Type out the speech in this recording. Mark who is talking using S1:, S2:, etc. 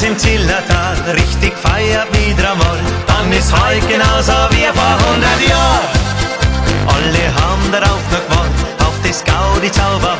S1: uns im Zillertal richtig feiert wieder einmal, dann ist heut genauso wie vor 100 Jahren. Alle haben darauf noch gewartet, auf das Gaudi-Zauber.